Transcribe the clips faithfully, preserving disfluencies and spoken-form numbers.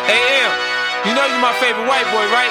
A M, you know you my favorite white boy, right?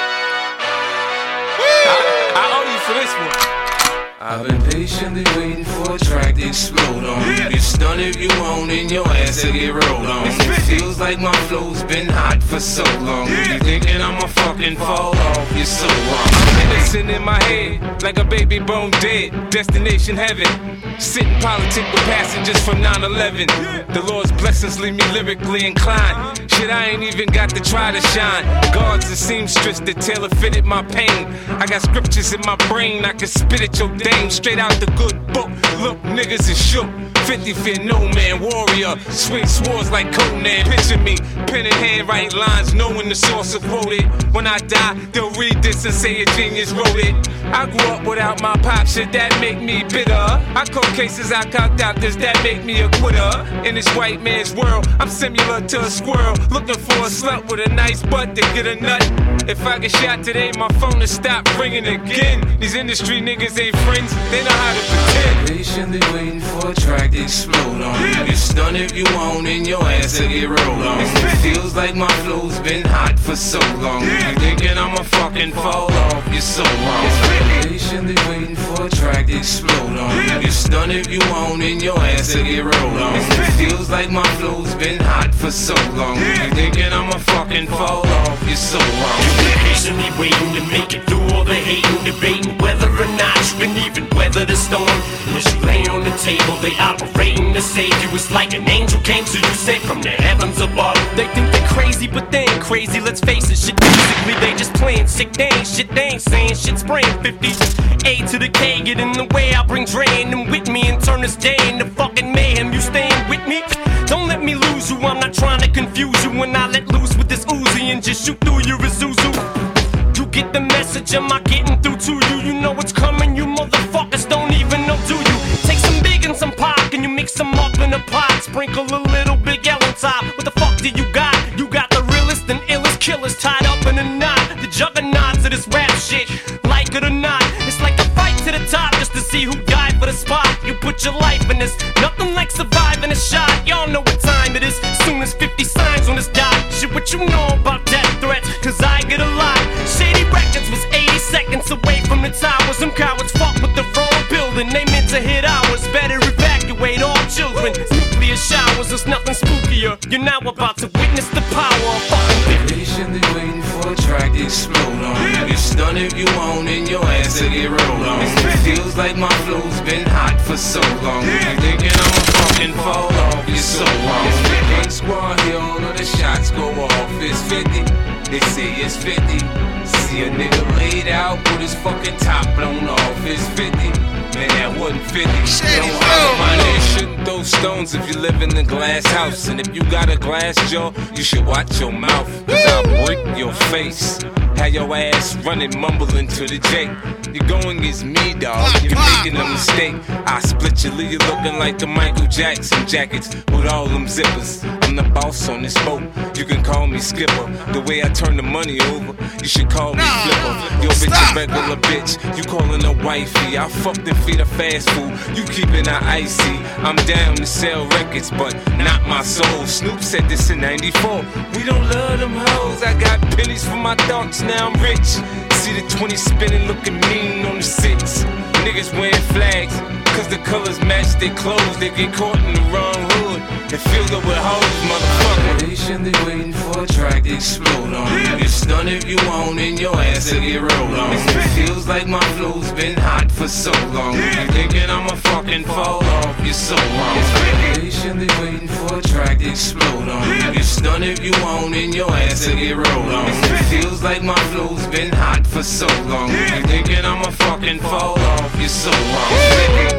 I, I owe you for this one. I've been patiently waiting for a track to explode on. You get stunned if you want and your ass to get rolled on. It feels like my flow's been hot for so long. You thinking I'ma fucking fall off, you're so wrong. Innocent in my head, like a baby bone dead. Destination heaven, sitting politic with passengers from nine eleven. The Lord's blessings leave me lyrically inclined. Shit, I ain't even got to try to shine. Guards and seamstress that tailor fitted my pain. I got scriptures in my brain, I can spit at your dame straight out the good book. Look, niggas is shook. fifty fear no man, warrior. Swing swords like Conan. Picture me, pen in hand, write lines, knowing the source of quoted. When I die, they'll read this and say a genius wrote it. I grew up without my pop, shit that make me bitter. I caught cases, I cocked out this, that make me a quitter. In this white man's world, I'm similar to a squirrel, looking for a slut with a nice butt to get a nut. If I get shot today, my phone will stop ringing again. These industry niggas ain't friends, they know how to pretend. Patiently waiting for a track to explode on. You get stunned if you want and your ass to get rolled on. It feels like my flow's been hot for so long. You thinking I'ma fucking fall off, you're so wrong. Patiently waiting for a track to explode on. You get stunned if you want and your ass to get rolled on. It feels like my flow's been hot for so long. You thinking I'ma fucking fall off, you're so wrong. You've been patiently waiting to make it through all the hating, debating whether or not you can even weather the storm. And as you lay on the table, they operating to save you. It's like an angel came to you, sent from the heavens above. They think they're crazy, but they ain't crazy, let's face it. Shit, basically they just playing sick, they ain't shit, they ain't saying shit, spraying fifty. A to the K, get in the way, I bring Dre in them with me and turn this day into fucking mayhem. You staying with me? Don't let me lose you, I'm not trying to confuse you. When I let loose with this Uzi and just shoot through your Isuzu. You get the message, am I getting through to you? You know it's coming, you motherfuckers don't even know, do you? Take some big and some pop, and you mix them up in a pot. Sprinkle a little Big L on top. What the fuck do you got? You got the realest and illest killers tied up in a knot. The juggernauts of this rap shit, like it or not. It's like a fight to the top just to see who died for the spot. You put your life in this, nothing like surviving a shot. Y'all know what time it is, soon as fifty signs on this dot. Shit, what you know about death threats, cause I get a lot. Shady Records was eighty seconds away from the towers. Some cowards fuck with the wrong building, they meant to hit ours. Better evacuate all children, nuclear showers, there's nothing spookier. You're now about to witness the power of fucking fifty. Patiently waiting for a track to explode on. You get stunned if you want and your ass to get rolled on. It feels like my flow's been hot for so long. You thinking I'ma fucking fall off, you're so wrong. Gang squad here, all of the shots go off. It's fifty, they say it's fifty. See a nigga laid out with his fucking top blown off. It's fifty, man that wasn't fifty. Don't holler my name, shouldn't throw stones if you live in a glass house. And if you got a glass jaw, you should watch your mouth, cause I'll break your face. Have your ass running, mumbling to the J. You're going against me, dawg. You're making a mistake. I split your lead, you're looking like the Michael Jackson jackets with all them zippers. I'm the boss on this boat. You can call me Skipper. The way I turn the money over, you should call me Flipper. Your bitch a regular bitch. You calling her wifey. I fucked and feed her fast food. You keeping her icy. I'm down to sell records, but not my soul. Snoop said this in ninety-four. We don't love them hoes. I got pennies for my thoughts. Now I'm rich. See the twenty spinning, looking mean on the six. Niggas wearing flags, cause the colors match their clothes. They get caught in the wrong hood and filled up with hoes, motherfucker. Patiently waiting for a track to explode on. You get stunned if you want and your ass to get rolled on. It feels like my flow's been hot for so long. You thinking I'ma fucking fall off, you're so wrong. Patiently waiting for a track to explode on. You get stunned if you want and your ass to get rolled on. It feels like my flow's been hot for so long. You thinking I'ma fucking fall off, you're so wrong.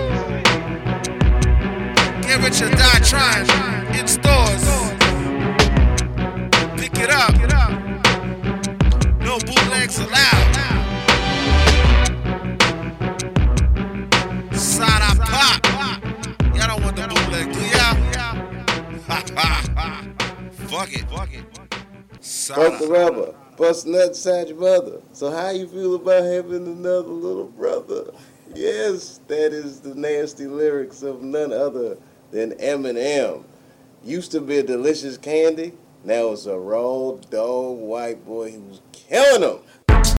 Get rich or die trying. In stores. Pick it up. No bootlegs allowed. Side up pop. Y'all don't want the bootleg, do y'all? Fuck it. Fuck it. Fuck the rubber. Bust nuts inside your mother. So how you feel about having another little brother? Yes, that is the nasty lyrics of none other than Eminem. Used to be a delicious candy, And that was a raw dog white boy. He was killing them.